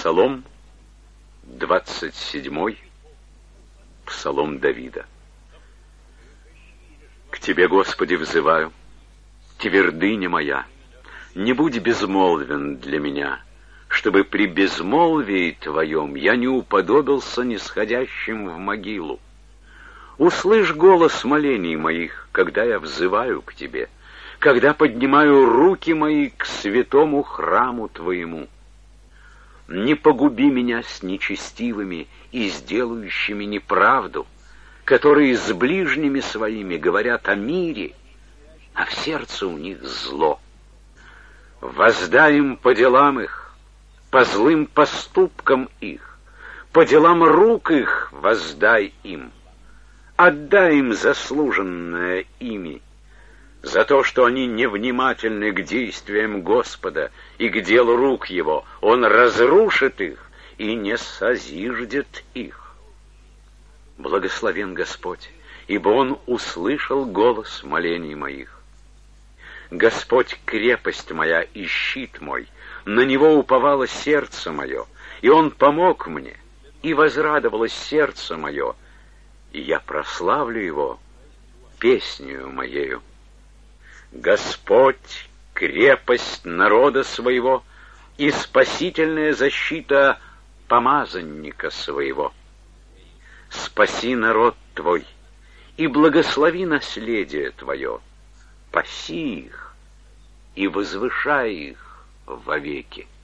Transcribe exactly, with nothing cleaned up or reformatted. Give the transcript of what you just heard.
Псалом двадцать седьмой, Псалом Давида. К Тебе, Господи, взываю, твердыня моя, не будь безмолвен для меня, чтобы при безмолвии Твоем я не уподобился нисходящим в могилу. Услышь голос молений моих, когда я взываю к Тебе, когда поднимаю руки мои к святому храму Твоему. Не погуби меня с нечестивыми и сделающими неправду, которые с ближними своими говорят о мире, а в сердце у них зло. Воздай им по делам их, по злым поступкам их, по делам рук их воздай им. Отдай им заслуженное ими, за то, что они невнимательны к действиям Господа и к делу рук Его. Он разрушит их и не созиждет их. Благословен Господь, ибо Он услышал голос молений моих. Господь — крепость моя и щит мой, на Него уповало сердце мое, и Он помог мне, и возрадовалось сердце мое, и я прославлю Его песнею моею. Господь — крепость народа своего и спасительная защита помазанника своего. Спаси народ Твой и благослови наследие Твое, паси их и возвышай их вовеки.